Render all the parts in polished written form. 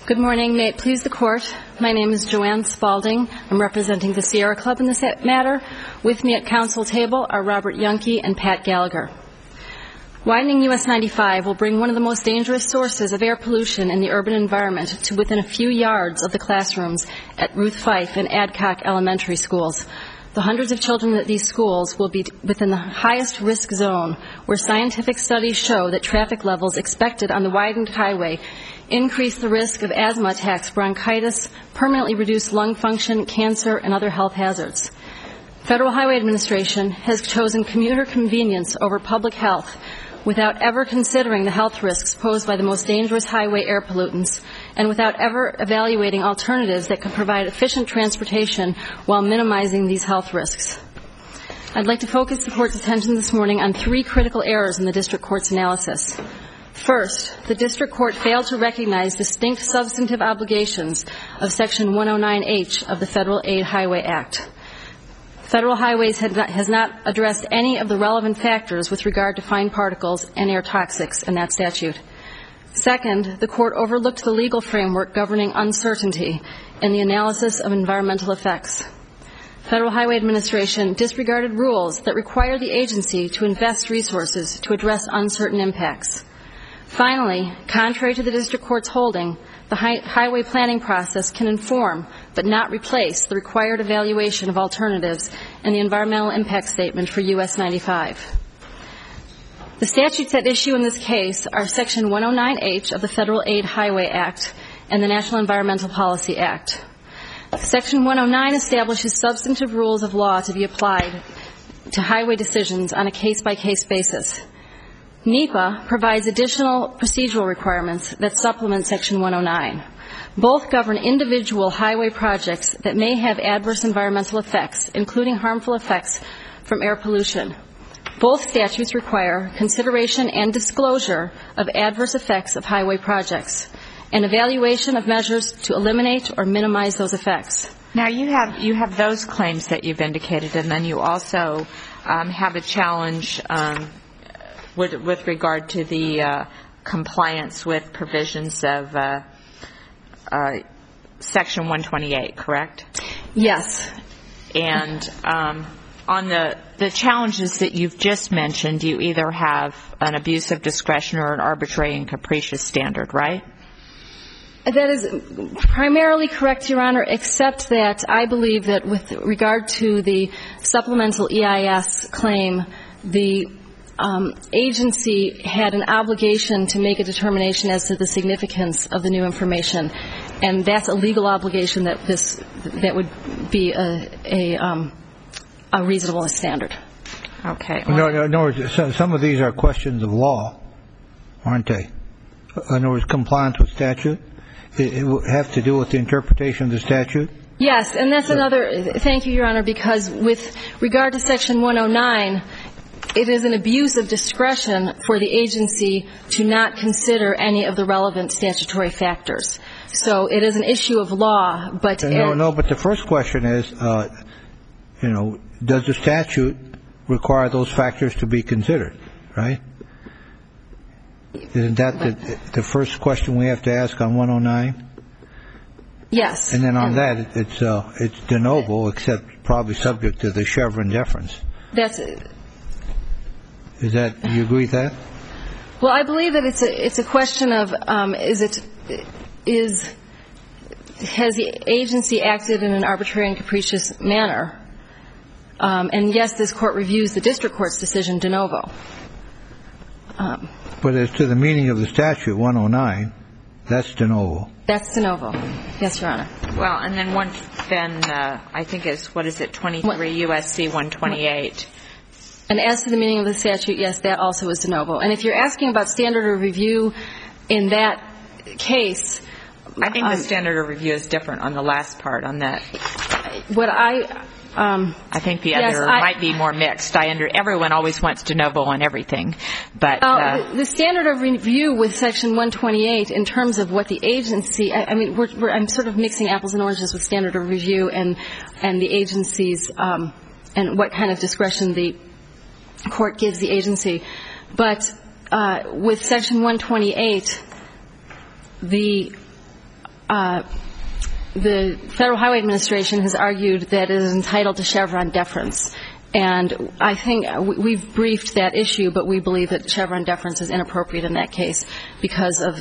Good morning. May it please the Court, my name is Joanne Spalding. I'm representing the Sierra Club in this matter. With me at council table are Robert Yunke and Pat Gallagher. Widening US 95 will bring one of the most dangerous sources of air pollution in the urban environment to within a few yards of the classrooms at Ruth Fife and Adcock elementary schools. The hundreds of children at these schools will be within the highest risk zone, where scientific studies show that traffic levels expected on the widened highway increase the risk of asthma attacks, bronchitis, permanently reduced lung function, cancer, and other health hazards. Federal Highway Administration has chosen commuter convenience over public health without ever considering the health risks posed by the most dangerous highway air pollutants and without ever evaluating alternatives that could provide efficient transportation while minimizing these health risks. I'd like to focus the Court's attention this morning on three critical errors in the District Court's analysis. First, the District Court failed to recognize distinct substantive obligations of Section 109H of the Federal Aid Highway Act. Federal Highways has not addressed any of the relevant factors with regard to fine particles and air toxics in that statute. Second, the Court overlooked the legal framework governing uncertainty in the analysis of environmental effects. Federal Highway Administration disregarded rules that require the agency to invest resources to address uncertain impacts. Finally, contrary to the District Court's holding, the highway planning process can inform but not replace the required evaluation of alternatives in the environmental impact statement for US 95. The statutes at issue in this case are Section 109H of the Federal Aid Highway Act and the National Environmental Policy Act. Section 109 establishes substantive rules of law to be applied to highway decisions on a case-by-case basis. NEPA provides additional procedural requirements that supplement Section 109. Both govern individual highway projects that may have adverse environmental effects, including harmful effects from air pollution. Both statutes require consideration and disclosure of adverse effects of highway projects and evaluation of measures to eliminate or minimize those effects. Now, you have those claims that you've indicated, and then you also have a challenge with regard to the compliance with provisions of Section 128, correct? Yes. And on the challenges that you've just mentioned, you either have an abuse of discretion or an arbitrary and capricious standard, right? That is primarily correct, Your Honor, except that I believe that with regard to the supplemental EIS claim, the agency had an obligation to make a determination as to the significance of the new information, and that's a legal obligation that would be a reasonable standard. Okay. No, some of these are questions of law, aren't they? In other words, compliance with statute. It would have to do with the interpretation of the statute? Yes, and that's another. Thank you, Your Honor, because with regard to Section 109, it is an abuse of discretion for the agency to not consider any of the relevant statutory factors. So it is an issue of law, but but the first question is, does the statute require those factors to be considered, right? Isn't that the first question we have to ask on 109? Yes. And then on that, it's de novo, except probably subject to the Chevron deference. That's it. Do you agree with that? Well, I believe that it's a question of has the agency acted in an arbitrary and capricious manner? And yes, this Court reviews the District Court's decision de novo. But as to the meaning of the statute, 109, that's de novo. That's de novo. Yes, Your Honor. Well, and then I think it's, 23 U.S.C. 128. And as to the meaning of the statute, yes, that also is de novo. And if you're asking about standard of review in that case, I think the standard of review is different on the last part on that. I think the other might be more mixed. Everyone always wants de novo on everything, but the standard of review with Section 128 in terms of what the agency. I'm sort of mixing apples and oranges with standard of review and the agency's and what kind of discretion the Court gives the agency. But with Section 128, the the Federal Highway Administration has argued that it is entitled to Chevron deference. And I think we've briefed that issue, but we believe that Chevron deference is inappropriate in that case because of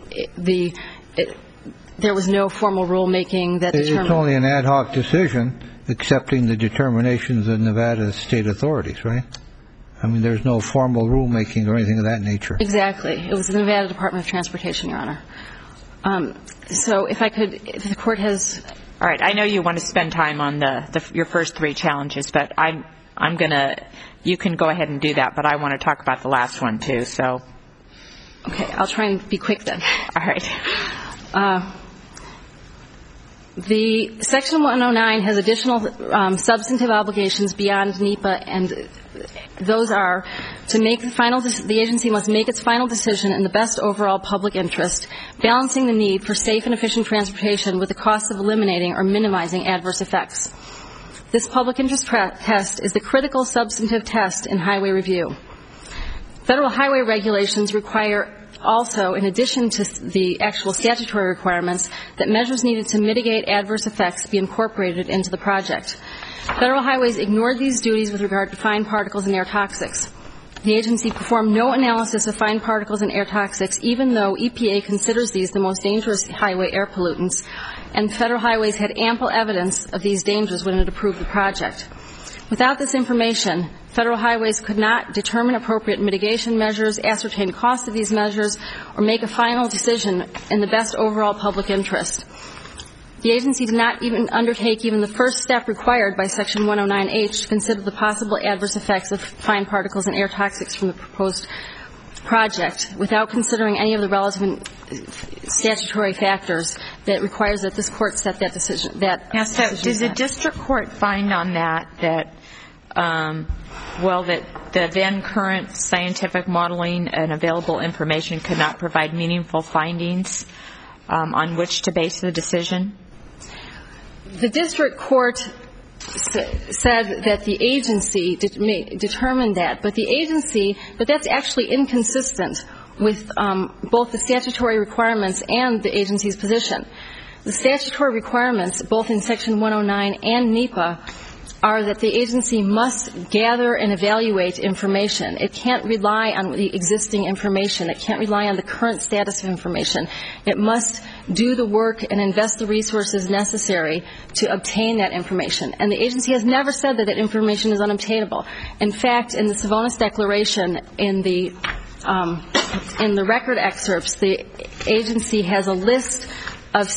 there was no formal rulemaking that determined. It's only an ad hoc decision accepting the determinations of Nevada state authorities, right? I mean, there's no formal rulemaking or anything of that nature. Exactly. It was the Nevada Department of Transportation, Your Honor. So if the court has... All right. I know you want to spend time on your first three challenges, but I'm going to... You can go ahead and do that, but I want to talk about the last one, too, so... Okay. I'll try and be quick then. All right. The Section 109 has additional substantive obligations beyond NEPA, and those are to make the agency must make its final decision in the best overall public interest, balancing the need for safe and efficient transportation with the cost of eliminating or minimizing adverse effects. This public interest test is the critical substantive test in highway review. Federal highway regulations require also, in addition to the actual statutory requirements, that measures needed to mitigate adverse effects be incorporated into the project. Federal highways ignored these duties with regard to fine particles and air toxics. The agency performed no analysis of fine particles and air toxics, even though EPA considers these the most dangerous highway air pollutants, and federal highways had ample evidence of these dangers when it approved the project. Without this information, federal highways could not determine appropriate mitigation measures, ascertain cost of these measures, or make a final decision in the best overall public interest. The agency did not even undertake even the first step required by Section 109H to consider the possible adverse effects of fine particles and air toxics from the proposed project without considering any of the relevant statutory factors that requires that this court set that decision. Did the district court find on that the then current scientific modeling and available information could not provide meaningful findings on which to base the decision? The district court said that the agency determined that, but that's actually inconsistent with both the statutory requirements and the agency's position. The statutory requirements, both in Section 109 and NEPA, are that the agency must gather and evaluate information. It can't rely on the existing information. It can't rely on the current status of information. It must do the work and invest the resources necessary to obtain that information. And the agency has never said that that information is unobtainable. In fact, in the Savonis Declaration, in the record excerpts, the agency has a list of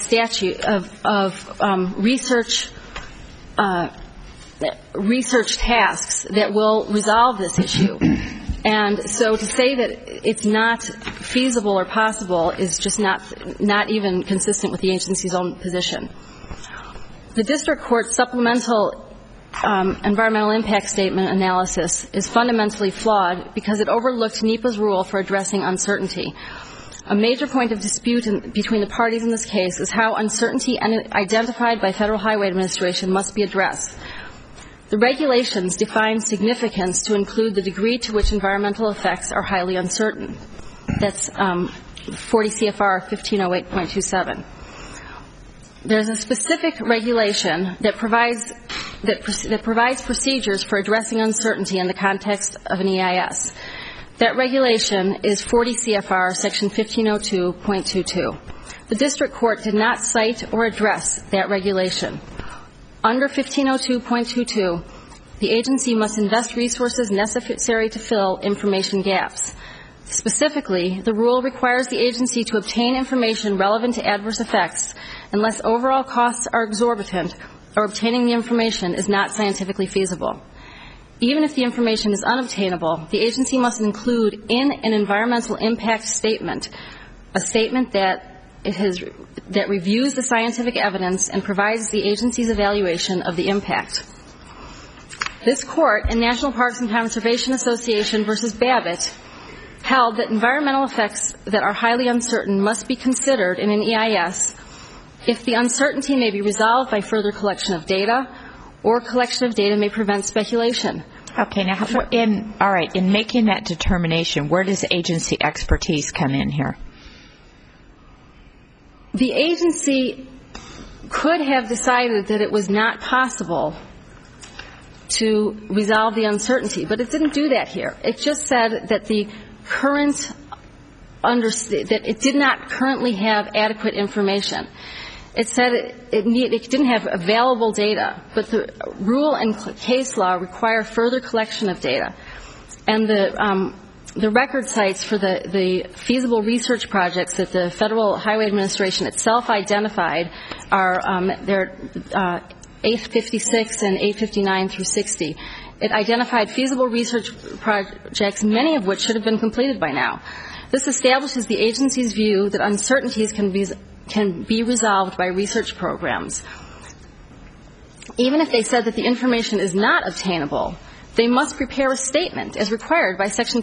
research tasks that will resolve this issue. And so to say that it's not feasible or possible is just not even consistent with the agency's own position. The district court's supplemental environmental impact statement analysis is fundamentally flawed because it overlooked NEPA's rule for addressing uncertainty. A major point of dispute between the parties in this case is how uncertainty identified by Federal Highway Administration must be addressed. The regulations define significance to include the degree to which environmental effects are highly uncertain. That's 40 CFR 1508.27. There's a specific regulation that provides procedures for addressing uncertainty in the context of an EIS. That regulation is 40 CFR section 1502.22. The district court did not cite or address that regulation. Under 1502.22, the agency must invest resources necessary to fill information gaps. Specifically, the rule requires the agency to obtain information relevant to adverse effects unless overall costs are exorbitant or obtaining the information is not scientifically feasible. Even if the information is unobtainable, the agency must include in an environmental impact statement a statement that reviews the scientific evidence and provides the agency's evaluation of the impact. This court in National Parks and Conservation Association versus Babbitt held that environmental effects that are highly uncertain must be considered in an EIS if the uncertainty may be resolved by further collection of data or collection of data may prevent speculation. Okay, now, in making that determination, where does agency expertise come in here? the agency could have decided that it was not possible to resolve the uncertainty, but it didn't do that here. It just said that the current that it did not currently have adequate information. It said it didn't have available data, but the rule and case law require further collection of data. And the record sites for the feasible research projects that the Federal Highway Administration itself identified are they're 856 and 859 through 60. It identified feasible research projects, many of which should have been completed by now. This establishes the agency's view that uncertainties can be resolved by research programs. Even if they said that the information is not obtainable, they must prepare a statement as required by Section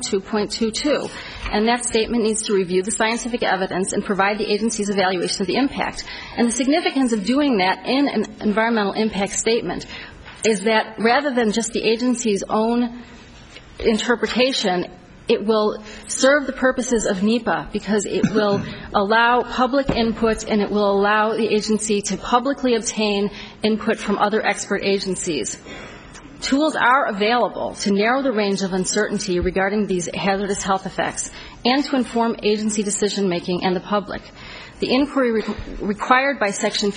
1502.22, and that statement needs to review the scientific evidence and provide the agency's evaluation of the impact. And the significance of doing that in an environmental impact statement is that rather than just the agency's own interpretation, it will serve the purposes of NEPA because it will allow public input and it will allow the agency to publicly obtain input from other expert agencies. Tools are available to narrow the range of uncertainty regarding these hazardous health effects and to inform agency decision-making and the public. The inquiry required by Section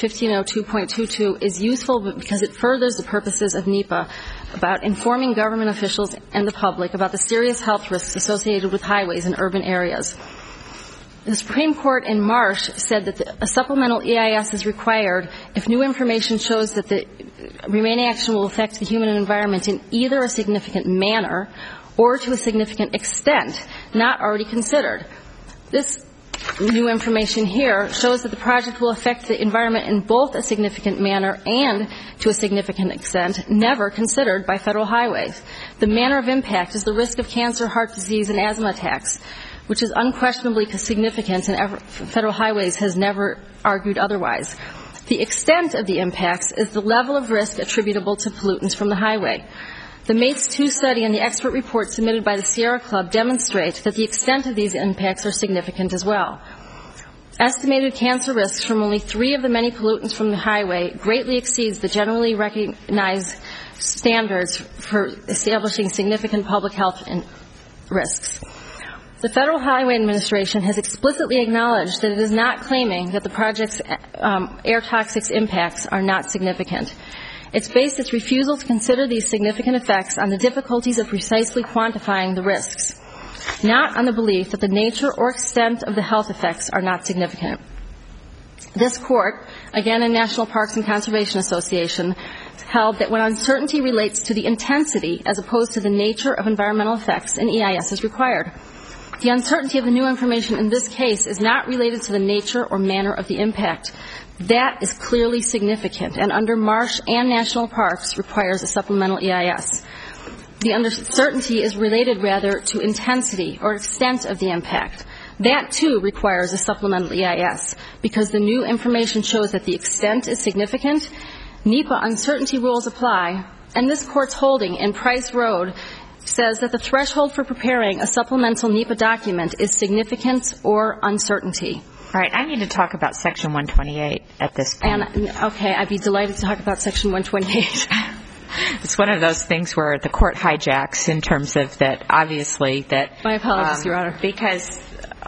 1502.22 is useful because it furthers the purposes of NEPA about informing government officials and the public about the serious health risks associated with highways in urban areas. The Supreme Court in Marsh said that a supplemental EIS is required if new information shows that the remaining action will affect the human environment in either a significant manner or to a significant extent not already considered. This new information here shows that the project will affect the environment in both a significant manner and to a significant extent never considered by federal highways. The manner of impact is the risk of cancer, heart disease, and asthma attacks, which is unquestionably significant, and federal highways has never argued otherwise. The extent of the impacts is the level of risk attributable to pollutants from the highway. The MATES 2 study and the expert report submitted by the Sierra Club demonstrate that the extent of these impacts are significant as well. Estimated cancer risks from only 3 of the many pollutants from the highway greatly exceeds the generally recognized standards for establishing significant public health risks. The Federal Highway Administration has explicitly acknowledged that it is not claiming that the project's air toxics impacts are not significant. It's based its refusal to consider these significant effects on the difficulties of precisely quantifying the risks, not on the belief that the nature or extent of the health effects are not significant. This court, again in National Parks and Conservation Association, held that when uncertainty relates to the intensity as opposed to the nature of environmental effects, an EIS is required. The uncertainty of the new information in this case is not related to the nature or manner of the impact. That is clearly significant, and under Marsh and National Parks requires a supplemental EIS. The uncertainty is related rather to intensity or extent of the impact. That, too, requires a supplemental EIS because the new information shows that the extent is significant. NEPA uncertainty rules apply, and this court's holding in Price Road says that the threshold for preparing a supplemental NEPA document is significance or uncertainty. All right, I need to talk about Section 128 at this point. Okay, I'd be delighted to talk about Section 128. It's one of those things where the court hijacks in terms of that, obviously, that... My apologies, Your Honor. Because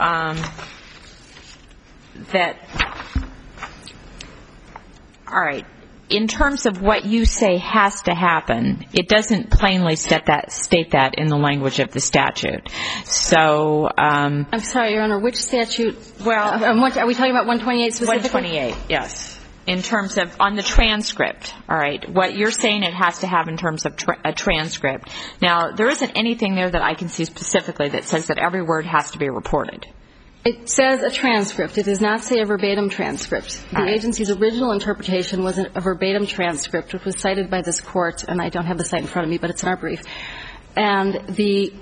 all right, in terms of what you say has to happen, it doesn't plainly state that in the language of the statute. So... I'm sorry, Your Honor, which statute? Well... are we talking about 128 specifically? 128, yes. In terms of, on the transcript, all right, what you're saying it has to have in terms of a transcript. Now, there isn't anything there that I can see specifically that says that every word has to be reported. It says a transcript. It does not say a verbatim transcript. The agency's original interpretation was a verbatim transcript, which was cited by this court, and I don't have the site in front of me, but it's in our brief. And the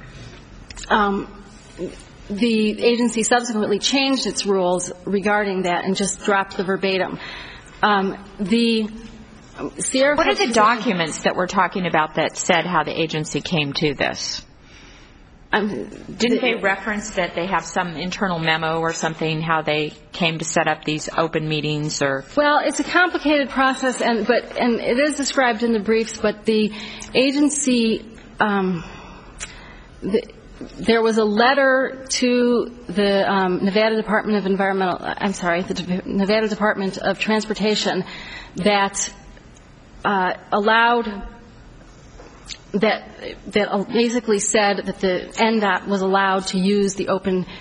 agency subsequently changed its rules regarding that and just dropped the verbatim. What are the documents that we're talking about that said how the agency came to this? Didn't they reference that they have some internal memo or something, how they came to set up these open meetings? Or Well, it's a complicated process, and it is described in the briefs, but the agency, there was a letter to the Nevada Department of the Nevada Department of Transportation that allowed, that basically said that the NDOT was allowed to use the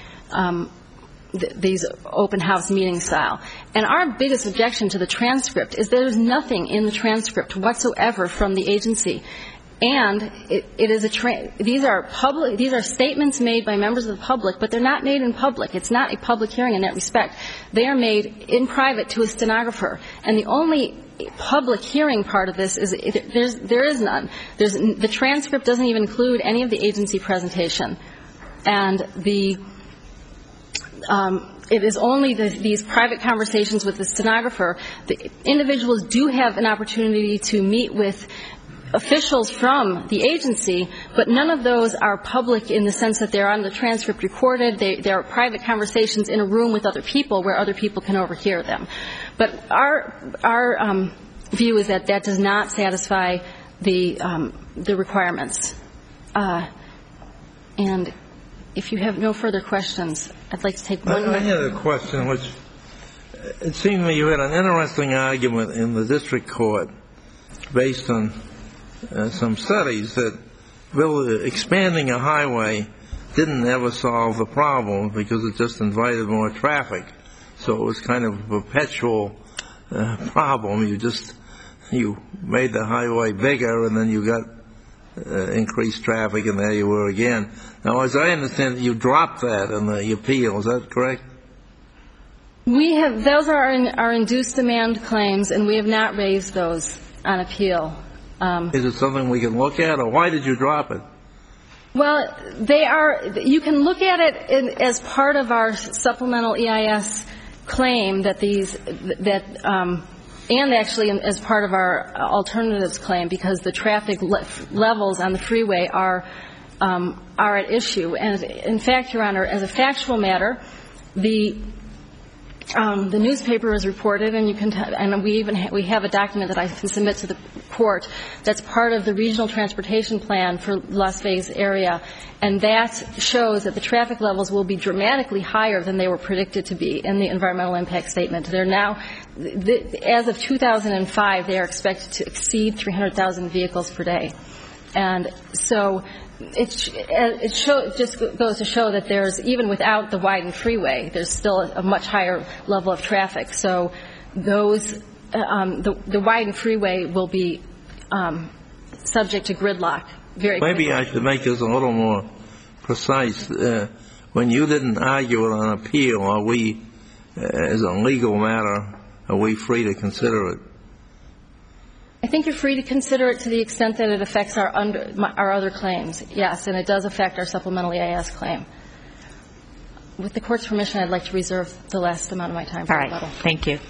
these open house meeting style. And our biggest objection to the transcript is there's nothing in the transcript whatsoever from the agency. And these are statements made by members of the public, but they're not made in public. It's not a public hearing in that respect. They are made in private to a stenographer. And the only public hearing part of this is there is none. The transcript doesn't even include any of the agency presentation. And it is only these private conversations with the stenographer. The individuals do have an opportunity to meet with officials from the agency, but none of those are public in the sense that they're on the transcript recorded. They are private conversations in a room with other people where other people can overhear them. But our view is that does not satisfy the requirements. And if you have no further questions, I'd like to take one minute. I had a question, which it seemed to me you had an interesting argument in the district court based on some studies that expanding a highway didn't ever solve the problem because it just invited more traffic. So it was kind of a perpetual problem. You made the highway bigger and then you got increased traffic and there you were again. Now, as I understand it, you dropped that in the appeal. Is that correct? Those are our induced demand claims, and we have not raised those on appeal. Is it something we can look at, or why did you drop it? Well, you can look at it as part of our supplemental EIS claim and actually as part of our alternatives claim, because the traffic levels on the freeway are at issue. And in fact, Your Honor, as a factual matter, the newspaper has reported, and we have a document that I can submit to the court that's part of the regional transportation plan for Las Vegas area, and that shows that the traffic levels will be dramatically higher than they were predicted to be in the environmental impact statement. They're now, as of 2005, they are expected to exceed 300,000 vehicles per day, and so it just goes to show that there's, even without the widened freeway, there's still a much higher level of traffic. So the widened freeway will be subject to gridlock very quickly. Maybe I should make this a little more precise. When you didn't argue it on appeal, are we, as a legal matter, are we free to consider it? I think you're free to consider it to the extent that it affects our other claims, yes, and it does affect our supplemental EIS claim. With the Court's permission, I'd like to reserve the last amount of my time for rebuttal. All right. Thank you.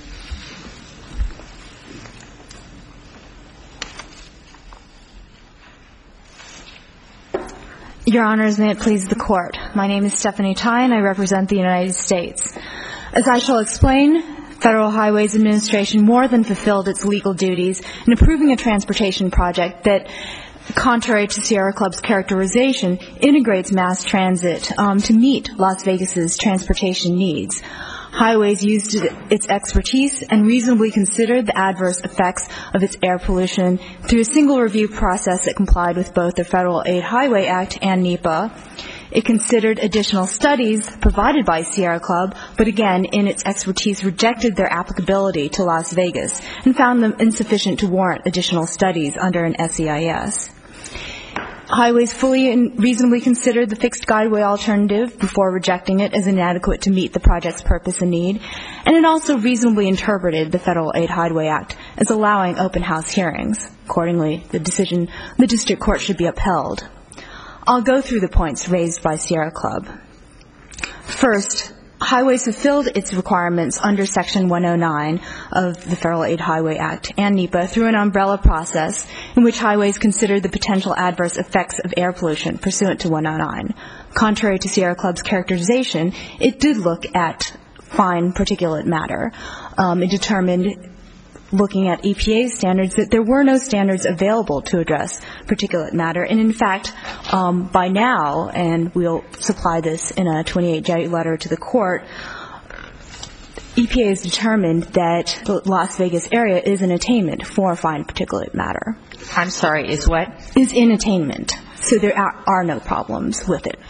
Your Honors, may it please the Court. My name is Stephanie Tai, and I represent the United States. As I shall explain, Federal Highways Administration more than fulfilled its legal duties in approving a transportation project that, contrary to Sierra Club's characterization, integrates mass transit to meet Las Vegas's transportation needs. Highways used its expertise and reasonably considered the adverse effects of its air pollution through a single review process that complied with both the Federal Aid Highway Act and NEPA. It considered additional studies provided by Sierra Club, but again, in its expertise, rejected their applicability to Las Vegas and found them insufficient to warrant additional studies under an SEIS. Highways fully and reasonably considered the fixed guideway alternative before rejecting it as inadequate to meet the project's purpose and need, and it also reasonably interpreted the Federal Aid Highway Act as allowing open house hearings. Accordingly, the district court should be upheld. I'll go through the points raised by Sierra Club. First, Highways fulfilled its requirements under Section 109 of the Federal Aid Highway Act and NEPA through an umbrella process in which Highways considered the potential adverse effects of air pollution pursuant to 109. Contrary to Sierra Club's characterization, it did look at fine particulate matter. It determined, looking at EPA's standards, that there were no standards available to address particulate matter. And in fact, by now, and we'll supply this in a 28J letter to the court, EPA has determined that the Las Vegas area is in attainment for fine particulate matter. I'm sorry, is what? Is in attainment. So there are no problems with it.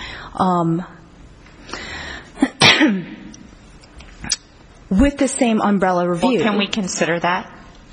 With the same umbrella review. Well, can we consider that?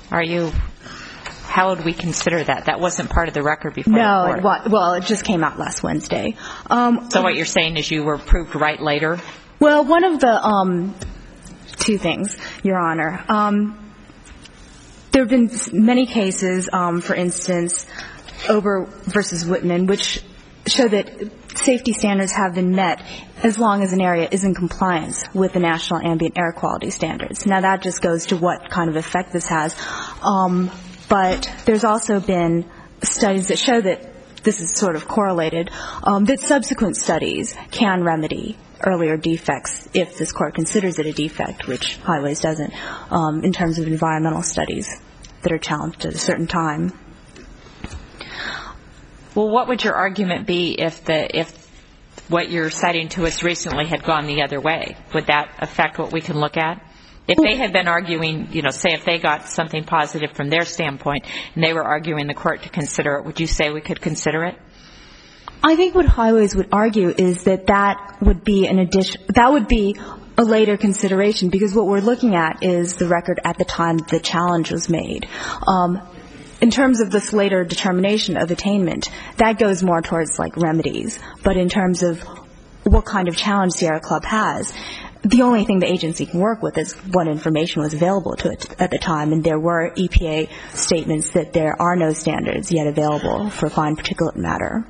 How would we consider that? That wasn't part of the record before the court. No, it just came out last Wednesday. So what you're saying is you were proved right later? Well, one of the two things, Your Honor. There have been many cases, for instance, Ober versus Whitman, which show that safety standards have been met as long as an area is in compliance with the National Ambient Air Quality Standards. Now, that just goes to what kind of effect this has. But there's also been studies that show that this is sort of correlated, that subsequent studies can remedy earlier defects if this court considers it a defect, which Highways doesn't, in terms of environmental studies that are challenged at a certain time. Well, what would your argument be if what you're citing to us recently had gone the other way? Would that affect what we can look at? If they had been arguing, say if they got something positive from their standpoint and they were arguing the court to consider it, would you say we could consider it? I think what Highways would argue is that would be a later consideration, because what we're looking at is the record at the time the challenge was made. In terms of this later determination of attainment, that goes more towards like remedies. But in terms of what kind of challenge Sierra Club has, the only thing the agency can work with is what information was available to it at the time. And there were EPA statements that there are no standards yet available for fine particulate matter.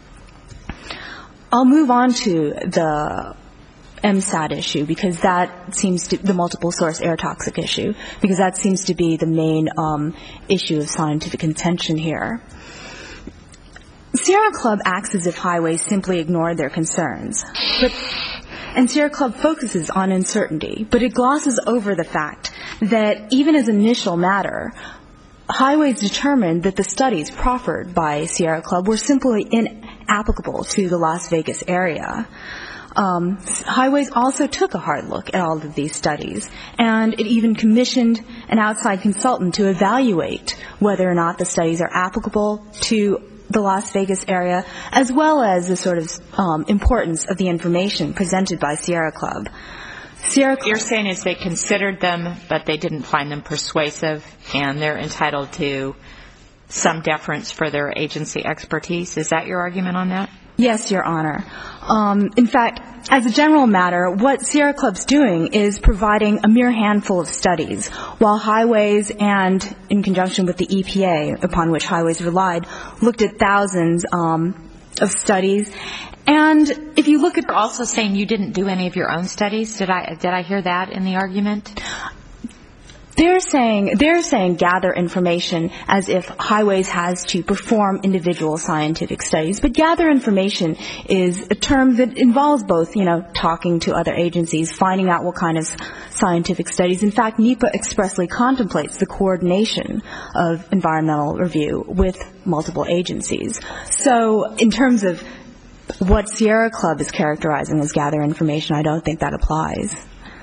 I'll move on to the MSAT issue, because that seems to, the multiple source air toxic issue, because that seems to be the main issue of scientific contention here. Sierra Club acts as if Highways simply ignored their concerns. And Sierra Club focuses on uncertainty, but it glosses over the fact that even as initial matter, Highways determined that the studies proffered by Sierra Club were simply inapplicable to the Las Vegas area. Highways also took a hard look at all of these studies, and it even commissioned an outside consultant to evaluate whether or not the studies are applicable to the Las Vegas area, as well as the sort of importance of the information presented by Sierra Club. You're saying is they considered them, but they didn't find them persuasive, and they're entitled to some deference for their agency expertise. Is that your argument on that? Yes, Your Honor. In fact, as a general matter, what Sierra Club's doing is providing a mere handful of studies, while Highways and, in conjunction with the EPA, upon which Highways relied, looked at thousands of studies. And if you look at... You're also saying you didn't do any of your own studies? Did I hear that in the argument? They're saying gather information as if Highways has to perform individual scientific studies. But gather information is a term that involves both, talking to other agencies, finding out what kind of scientific studies. In fact, NEPA expressly contemplates the coordination of environmental review with multiple agencies. So in terms of what Sierra Club is characterizing as gather information, I don't think that applies.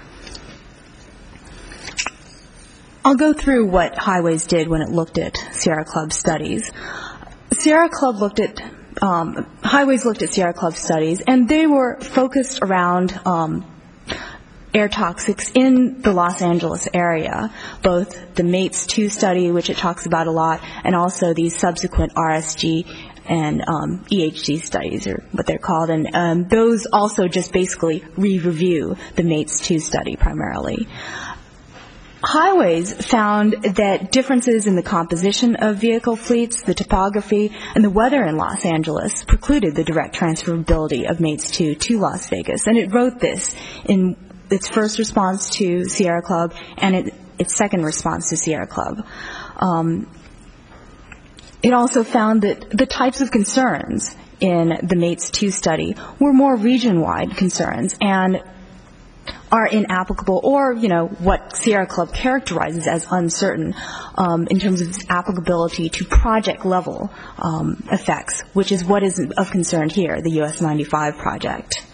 I'll go through what Highways did when it looked at Sierra Club studies. Highways looked at Sierra Club studies, and they were focused around air toxics in the Los Angeles area, both the MATES 2 study, which it talks about a lot, and also these subsequent RSG and EHG studies, or what they're called. And those also just basically re-review the MATES 2 study primarily. Highways found that differences in the composition of vehicle fleets, the topography, and the weather in Los Angeles precluded the direct transferability of MATES 2 to Las Vegas. And it wrote this in its first response to Sierra Club and its second response to Sierra Club. It also found that the types of concerns in the MATES 2 study were more region-wide concerns and are inapplicable, or, what Sierra Club characterizes as uncertain in terms of its applicability to project-level effects, which is what is of concern here, the US 95 project.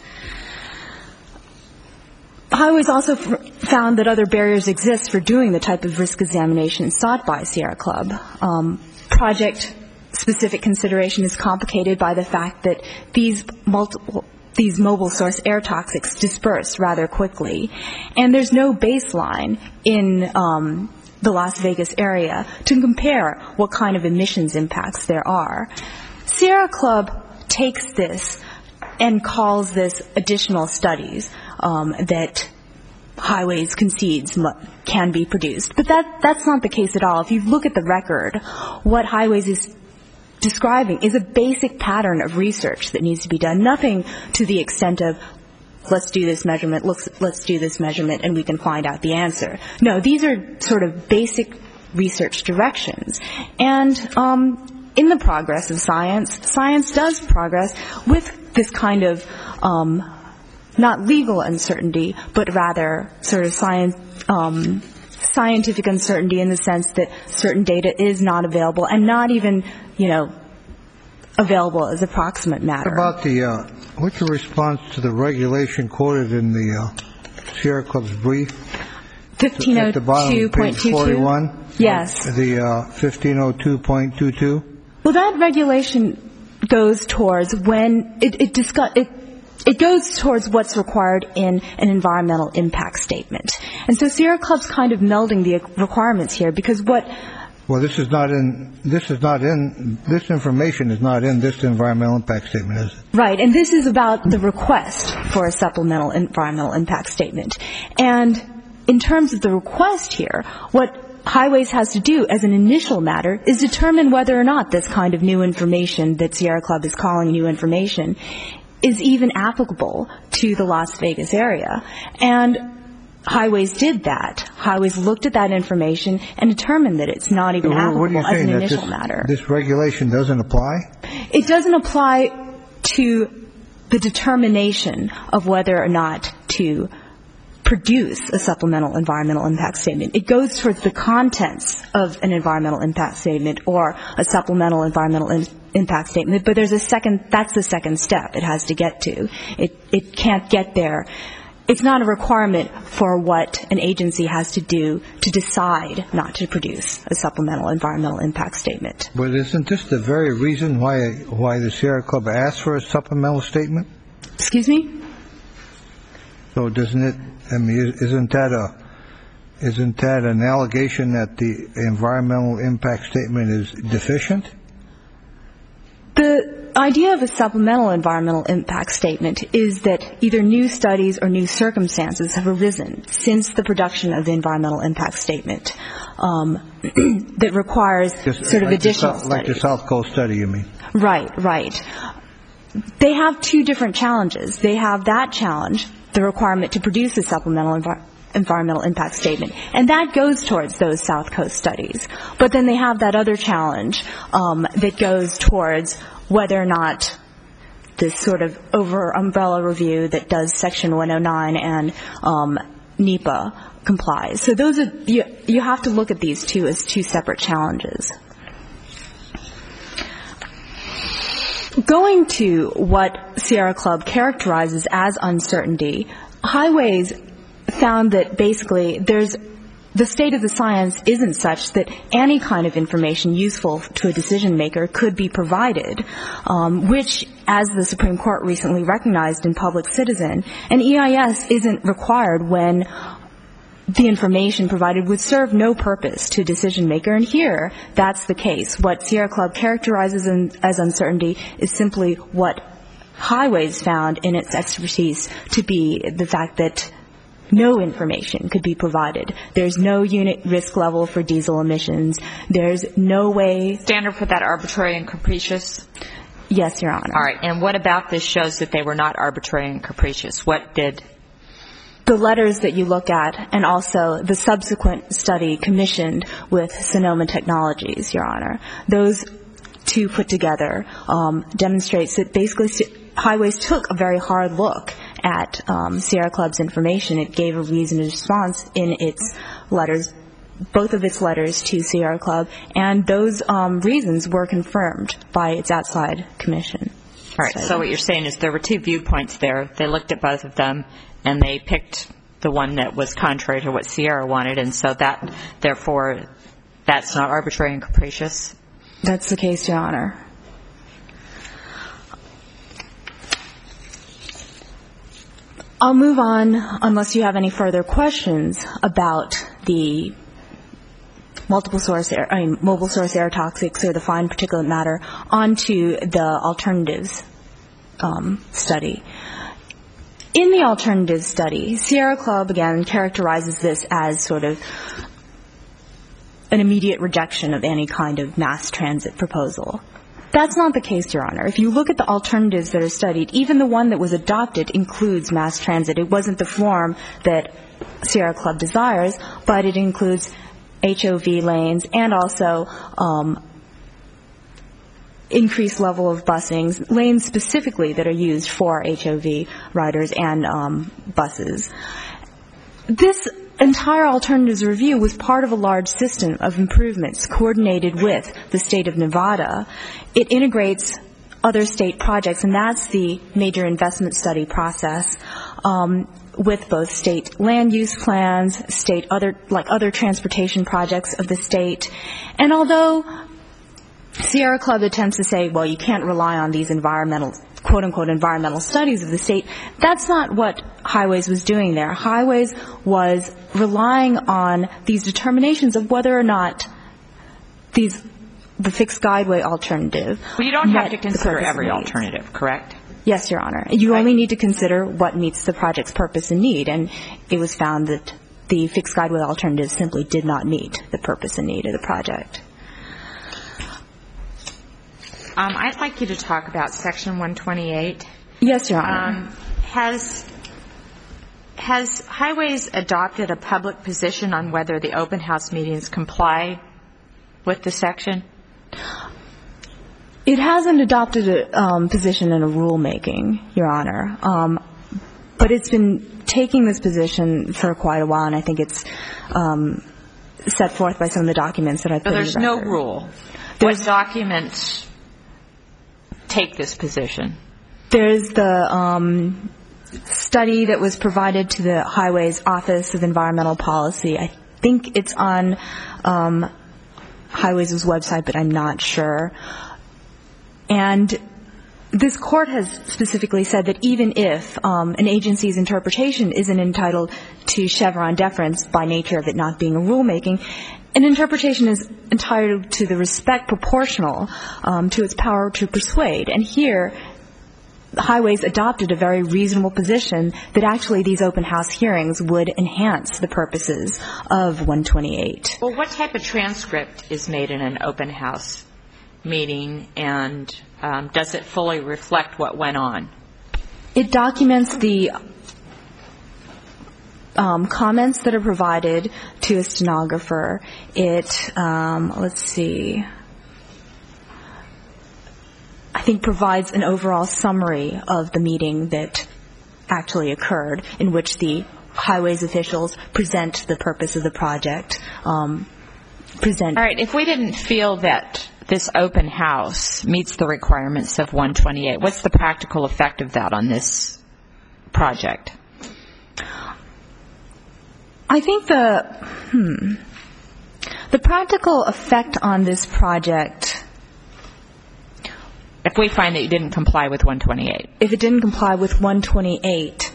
Highways also found that other barriers exist for doing the type of risk examination sought by Sierra Club. Project-specific consideration is complicated by the fact that these mobile source air toxics disperse rather quickly, and there's no baseline in the Las Vegas area to compare what kind of emissions impacts there are. Sierra Club takes this and calls this additional studies that Highways concedes can be produced. But that's not the case at all. If you look at the record, what Highways is describing is a basic pattern of research that needs to be done. Nothing to the extent of, let's do this measurement, let's do this measurement, and we can find out the answer. No, these are sort of basic research directions. And in the progress of science does progress with this kind of not legal uncertainty, but rather sort of scientific uncertainty in the sense that certain data is not available and not even, available as approximate matter. What about what's your response to the regulation quoted in the Sierra Club's brief? 1502.22? At the bottom, page 41? Yes. The 1502.22? Well, that regulation goes towards when it goes towards what's required in an environmental impact statement. And so Sierra Club's kind of melding the requirements here because this information is not in this environmental impact statement, is it? Right, and this is about the request for a supplemental environmental impact statement. And in terms of the request here, what Highways has to do as an initial matter is determine whether or not this kind of new information that Sierra Club is calling new information is even applicable to the Las Vegas area. And Highways did that. Highways looked at that information and determined that it's not even applicable as an initial matter. This regulation doesn't apply? It doesn't apply to the determination of whether or not to produce a supplemental environmental impact statement. It goes towards the contents of an environmental impact statement or a supplemental environmental impact statement, but that's the second step it has to get to. It can't get there. It's not a requirement for what an agency has to do to decide not to produce a supplemental environmental impact statement. But isn't this the very reason why the Sierra Club asked for a supplemental statement? Excuse me? So isn't that an allegation that the environmental impact statement is deficient? The idea of a supplemental environmental impact statement is that either new studies or new circumstances have arisen since the production of the environmental impact statement that requires sort of additional studies. Like the South Coast study, you mean? Right. They have two different challenges. They have that challenge, the requirement to produce a supplemental environmental impact statement, and that goes towards those South Coast studies. But then they have that other challenge that goes towards whether or not this sort of over-umbrella review that does Section 109 and NEPA complies. So those are you have to look at these two as two separate challenges. Going to what Sierra Club characterizes as uncertainty, Highways found that basically the state of the science isn't such that any kind of information useful to a decision maker could be provided, which, as the Supreme Court recently recognized in Public Citizen, an EIS isn't required when the information provided would serve no purpose to a decision maker. And here, that's the case. What Sierra Club characterizes as uncertainty is simply what Highways found in its expertise to be the fact that no information could be provided. There's no unit risk level for diesel emissions. There's no way... Standard for that arbitrary and capricious? Yes, Your Honor. All right. And what about this shows that they were not arbitrary and capricious? What did the letters that you look at, and also the subsequent study commissioned with Sonoma Technologies, Your Honor, those two put together demonstrates that basically Highways took a very hard look at Sierra Club's information. It gave a reasoned response in its letters, both of its letters to Sierra Club, and those reasons were confirmed by its outside commission. All right, so what you're saying is there were two viewpoints there. They looked at both of them, and they picked the one that was contrary to what Sierra wanted, and so that, therefore, that's not arbitrary and capricious? That's the case, Your Honor. I'll move on, unless you have any further questions about the mobile source air toxics or the fine particulate matter, onto the alternatives study. In the alternatives study, Sierra Club, again, characterizes this as sort of an immediate rejection of any kind of mass transit proposal. That's not the case, Your Honor. If you look at the alternatives that are studied, even the one that was adopted includes mass transit. It wasn't the form that Sierra Club desires, but it includes HOV lanes and also increased level of busing, lanes specifically that are used for HOV riders and buses. This entire alternatives review was part of a large system of improvements coordinated with the state of Nevada. It integrates other state projects, and that's the major investment study process, with both state land use plans, other transportation projects of the state. And although Sierra Club attempts to say, well, you can't rely on these quote-unquote environmental studies of the state, that's not what Highways was doing there. Highways was relying on these determinations of whether or not the fixed guideway alternative. Well, you don't have to consider every alternative, correct? Yes, Your Honor. You only need to consider what meets the project's purpose and need, and it was found that the fixed guideway alternative simply did not meet the purpose and need of the project. I'd like you to talk about Section 128. Yes, Your Honor. Has Highways adopted a public position on whether the open house meetings comply with the section? It hasn't adopted a position in a rulemaking, Your Honor, but it's been taking this position for quite a while, and I think it's set forth by some of the documents that I put in the record. So there's no rule. What documents take this position? There's the study that was provided to the Highways Office of Environmental Policy. I think it's on Highways' website, but I'm not sure. And this court has specifically said that even if an agency's interpretation isn't entitled to Chevron deference by nature of it not being a rulemaking, an interpretation is entitled to the respect proportional to its power to persuade. And here, Highways adopted a very reasonable position that actually these open house hearings would enhance the purposes of 128. Well, what type of transcript is made in an open house meeting, and does it fully reflect what went on? It documents the comments that are provided to a stenographer. It, I think provides an overall summary of the meeting that actually occurred, in which the Highways officials present the purpose of the project. All right, if we didn't feel that this open house meets the requirements of 128, what's the practical effect of that on this project? I think the practical effect on this project, if we find that you didn't comply with 128. If it didn't comply with 128,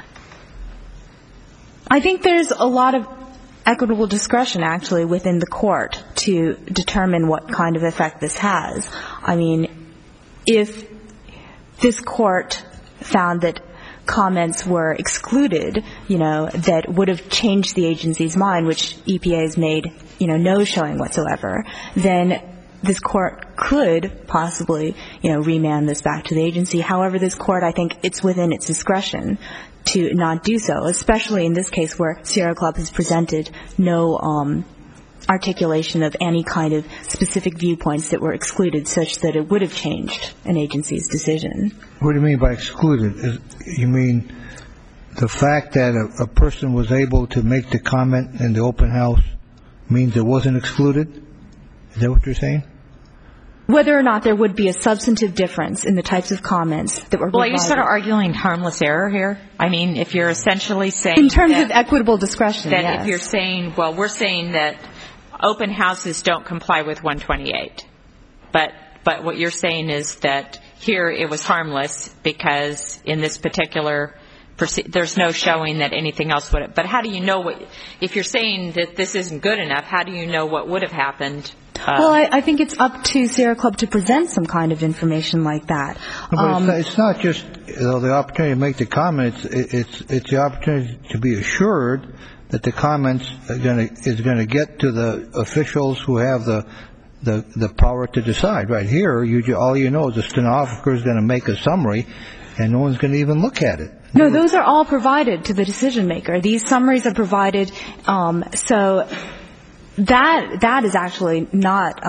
I think there's a lot of equitable discretion actually within the court to determine what kind of effect this has. I mean, if this court found that comments were excluded, that would have changed the agency's mind, which EPA has made, no showing whatsoever, then this court could possibly, remand this back to the agency. However, this court, I think it's within its discretion to not do so, especially in this case where Sierra Club has presented no articulation of any kind of specific viewpoints that were excluded such that it would have changed an agency's decision. What do you mean by excluded? You mean the fact that a person was able to make the comment in the open house means it wasn't excluded? Is that what you're saying? Whether or not there would be a substantive difference in the types of comments that were provided. Well, are you sort of arguing harmless error here? I mean, if you're essentially saying in terms of equitable discretion, that yes. If you're saying, well, we're saying that open houses don't comply with 128, but what you're saying is that here it was harmless because in this particular there's no showing that anything else would have. But how do you know if you're saying that this isn't good enough, how do you know what would have happened? Well, I think it's up to Sierra Club to present some kind of information like that. But it's not just the opportunity to make the comments. It's the opportunity to be assured that the comments is going to get to the officials who have the power to decide. Right here, all you know is the stenographer is going to make a summary, and no one's going to even look at it. No, those are all provided to the decision maker. These summaries are provided, so that is actually not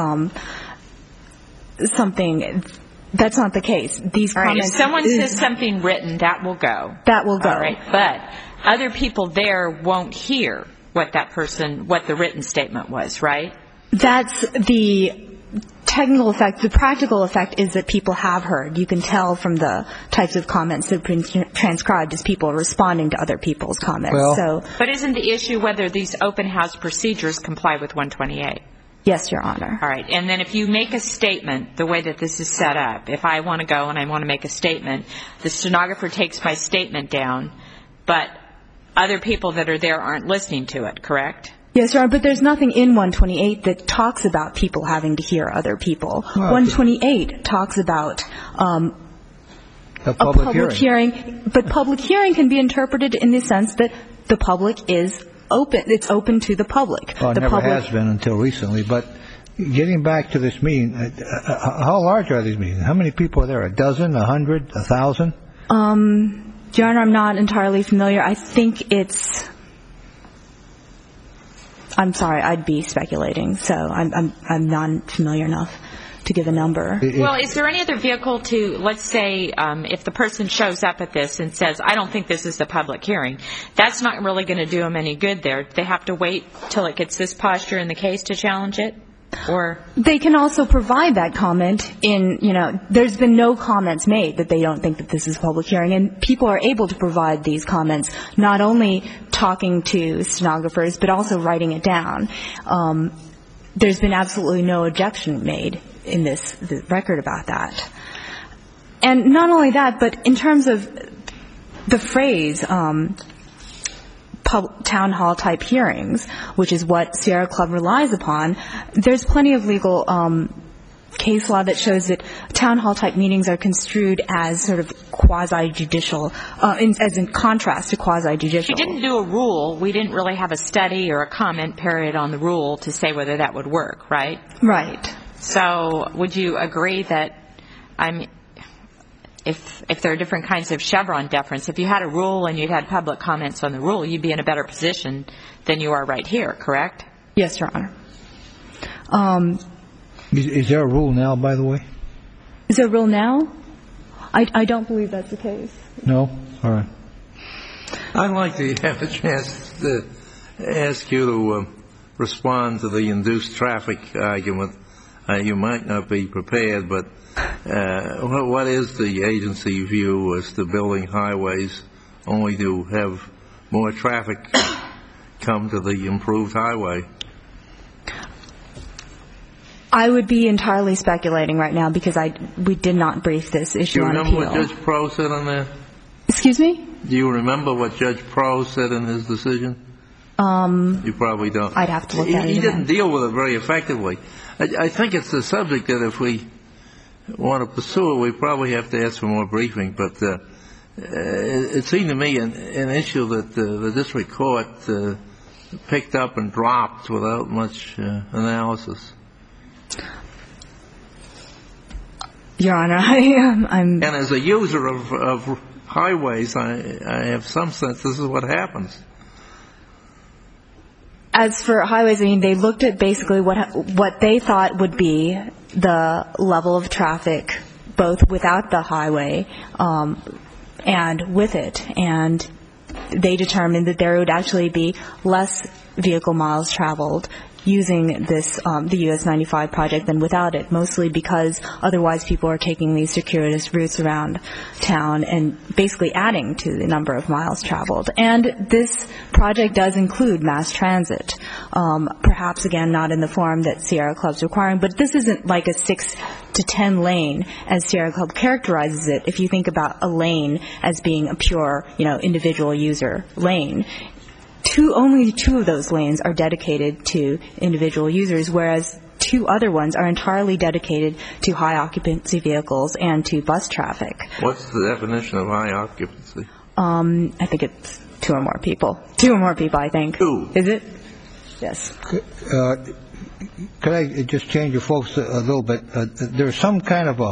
something. That's not the case. These all right, comments. If someone says something written, that will go. That will go. All right, but other people there won't hear what the written statement was, right? That's the technical effect. The practical effect is that people have heard. You can tell from the types of comments that have been transcribed as people responding to other people's comments. But isn't the issue whether these open house procedures comply with 128? Yes, Your Honor. All right. And then if you make a statement, the way that this is set up, if I want to go and I want to make a statement, the stenographer takes my statement down, but other people that are there aren't listening to it, correct? Yes, Your Honor, but there's nothing in 128 that talks about people having to hear other people. 128 talks about a public hearing. But public hearing can be interpreted in the sense that the public is open. It's open to the public. Well, it never has been until recently. But getting back to this meeting, how large are these meetings? How many people are there? A dozen, 100, 1,000? Your Honor, I'm not entirely familiar. I think it's... I'm sorry, I'd be speculating, so I'm not familiar enough to give a number. Well, is there any other vehicle to, let's say, if the person shows up at this and says, I don't think this is a public hearing, that's not really going to do them any good there. They have to wait till it gets this posture in the case to challenge it? Or they can also provide that comment in, there's been no comments made that they don't think that this is a public hearing, and people are able to provide these comments, not only talking to stenographers, but also writing it down. There's been absolutely no objection made in the record about that. And not only that, but in terms of the phrase, town hall type hearings, which is what Sierra Club relies upon, there's plenty of legal case law that shows that town hall type meetings are construed as sort of quasi-judicial, as in contrast to quasi-judicial. We didn't do a rule. We didn't really have a study or a comment period on the rule to say whether that would work, right? Right. So would you agree that, if there are different kinds of Chevron deference, if you had a rule and you had public comments on the rule, you'd be in a better position than you are right here, correct? Yes, Your Honor. Is there a rule now, by the way? Is there a rule now? I don't believe that's the case. No? All right. I'd like to have a chance to ask you to respond to the induced traffic argument. You might not be prepared, but what is the agency view as to building highways only to have more traffic come to the improved highway? I would be entirely speculating right now because we did not brief this issue on appeal. Do you remember what Judge Pro said on that? Excuse me? Do you remember what Judge Pro said in his decision? You probably don't. I'd have to look at it. He didn't deal with it very effectively. I think it's a subject that if we want to pursue it, we probably have to ask for more briefing. But it seemed to me an issue that the district court picked up and dropped without much analysis. Your Honor, I'm... And as a user of highways, I have some sense this is what happens. As for highways, I mean, they looked at basically what they thought would be the level of traffic, both without the highway and with it. And they determined that there would actually be less vehicle miles traveled using this, the US 95 project than without it, mostly because otherwise people are taking these circuitous routes around town and basically adding to the number of miles traveled. And this project does include mass transit, perhaps again not in the form that Sierra Club's requiring, but this isn't like a 6 to 10 lane as Sierra Club characterizes it. If you think about a lane as being a pure, individual user lane, only two of those lanes are dedicated to individual users, whereas 2 other ones are entirely dedicated to high occupancy vehicles and to bus traffic. What's the definition of high occupancy? I think it's 2 or more people. 2 or more people, I think. 2. Is it? Yes. Could I just change your focus a little bit? There's some kind of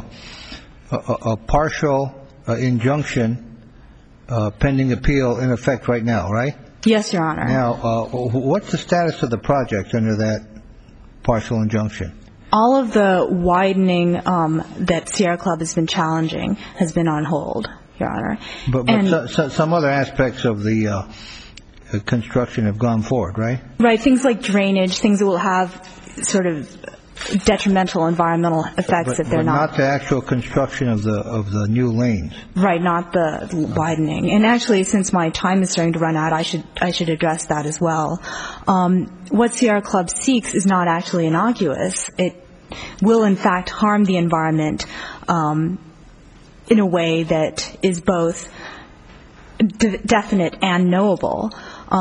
a partial injunction pending appeal in effect right now, right? Yes, Your Honor. Now, what's the status of the project under that partial injunction? All of the widening that Sierra Club has been challenging has been on hold, Your Honor. But some other aspects of the construction have gone forward, right? Right, things like drainage, things that will have sort of detrimental environmental effects if they're not the actual construction of the new lanes. Right, not the widening. And actually, since my time is starting to run out, I should address that as well. What Sierra Club seeks is not actually innocuous. It will, in fact, harm the environment in a way that is both definite and knowable.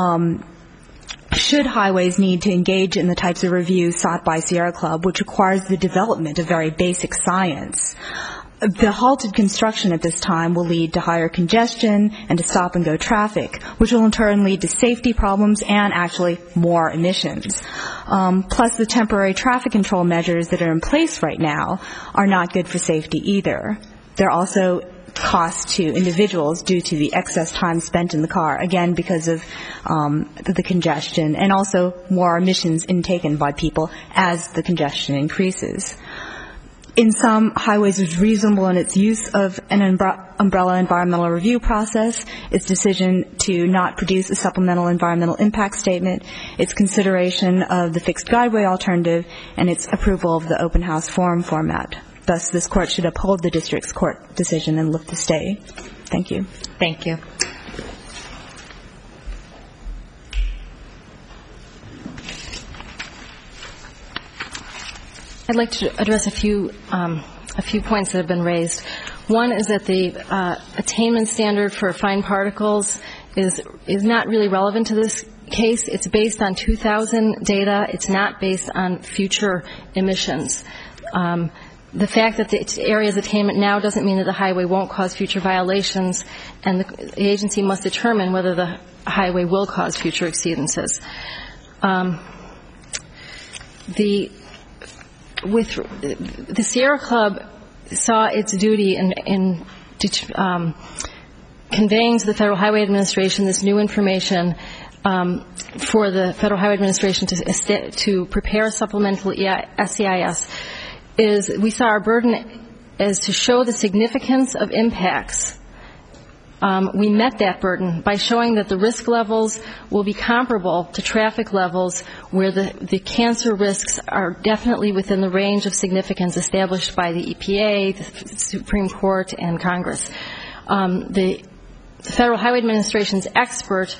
Should highways need to engage in the types of review sought by Sierra Club, which requires the development of very basic science, the halted construction at this time will lead to higher congestion and to stop-and-go traffic, which will in turn lead to safety problems and actually more emissions. Plus, the temporary traffic control measures that are in place right now are not good for safety either. They're also cost to individuals due to the excess time spent in the car, again because of the congestion, and also more emissions intaken by people as the congestion increases. In some, highways is reasonable in its use of an umbrella environmental review process, its decision to not produce a supplemental environmental impact statement, its consideration of the fixed guideway alternative, and its approval of the open house forum format. Thus, this Court should uphold the district's court decision and lift the stay. Thank you. Thank you. I'd like to address a few points that have been raised. One is that the attainment standard for fine particles is not really relevant to this case. It's based on 2000 data. It's not based on future emissions. The fact that the area is attainment now doesn't mean that the highway won't cause future violations, and the agency must determine whether the highway will cause future exceedances. The Sierra Club saw its duty in conveying to the Federal Highway Administration this new information for the Federal Highway Administration to prepare supplemental SEIS. We saw our burden as to show the significance of impacts. We met that burden by showing that the risk levels will be comparable to traffic levels where the cancer risks are definitely within the range of significance established by the EPA, the Supreme Court, and Congress. The Federal Highway Administration's expert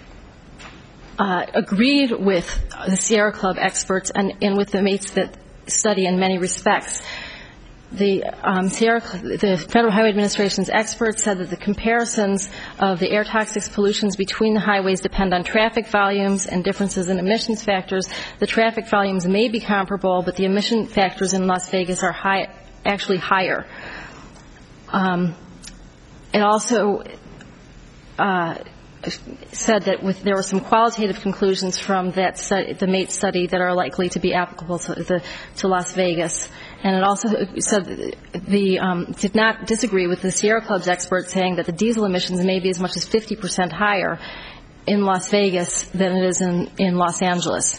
agreed with the Sierra Club experts and with the mates that study in many respects. The Federal Highway Administration's experts said that the comparisons of the air toxics pollutions between the highways depend on traffic volumes and differences in emissions factors. The traffic volumes may be comparable, but the emission factors in Las Vegas are actually higher. It also said that there were some qualitative conclusions from that study, the MATE study, that are likely to be applicable to Las Vegas. And it also said did not disagree with the Sierra Club's experts saying that the diesel emissions may be as much as 50% higher in Las Vegas than it is in Los Angeles.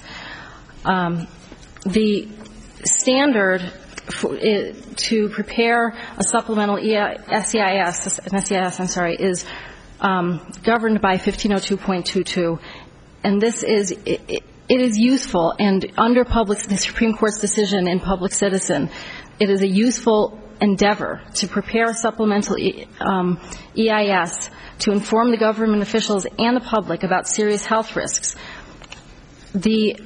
The standard to prepare a supplemental SEIS, is governed by 1502.22, and it is useful, and under the Supreme Court's decision in Public Citizen, it is a useful endeavor to prepare a supplemental EIS to inform the government officials and the public about serious health risks. The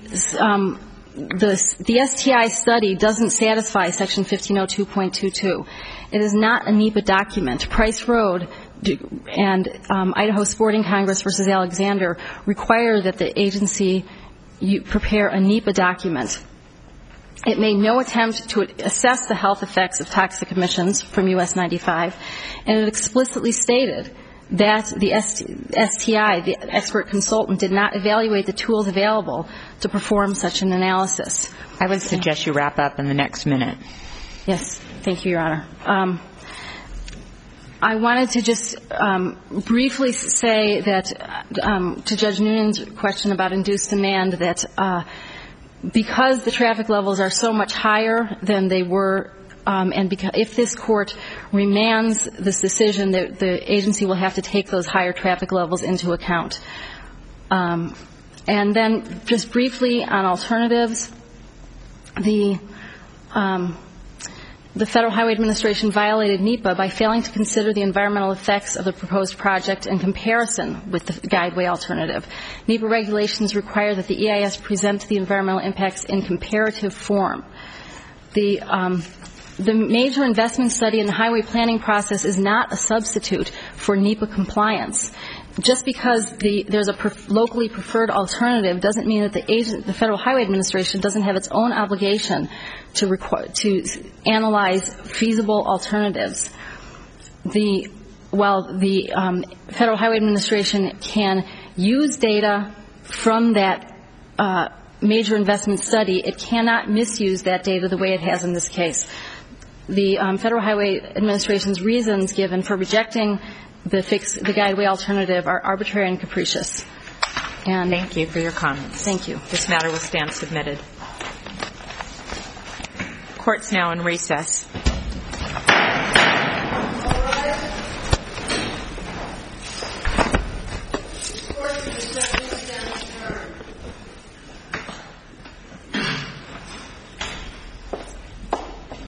STI study doesn't satisfy Section 1502.22. It is not a NEPA document. Price Road and Idaho Sporting Congress versus Alexander require that the agency prepare a NEPA document. It made no attempt to assess the health effects of toxic emissions from US 95, and it explicitly stated that the STI, the expert consultant, did not evaluate the tools available to perform such an analysis. I would suggest you wrap up in the next minute. Yes, thank you, Your Honor. I wanted to just briefly say that to Judge Noonan's question about induced demand, that because the traffic levels are so much higher than they were, and because if this court remands this decision, the agency will have to take those higher traffic levels into account. And then just briefly on alternatives, the Federal Highway Administration violated NEPA by failing to consider the environmental effects of the proposed project in comparison with the guideway alternative. NEPA regulations require that the EIS present the environmental impacts in comparative form. The major investment study in the highway planning process is not a substitute for NEPA compliance. Just because there's a locally preferred alternative doesn't mean that the Federal Highway Administration doesn't have its own obligation to analyze feasible alternatives. While the Federal Highway Administration can use data from that major investment study, it cannot misuse that data the way it has in this case. The Federal Highway Administration's reasons given for rejecting the guideway alternative are arbitrary and capricious. And thank you for your comments. Thank you. This matter will stand submitted. Court's now in recess.